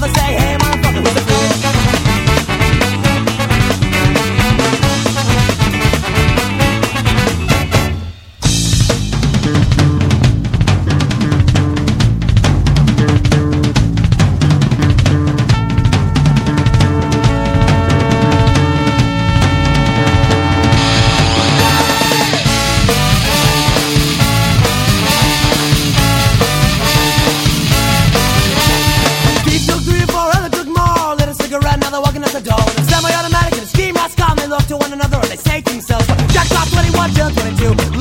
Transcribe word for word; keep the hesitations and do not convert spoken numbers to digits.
they say, hey, motherfucker, who's the fool? Semi-automatic and the steam rats come. They look to one another and they say to themselves, Jack Top twenty-one, Jill twenty-two.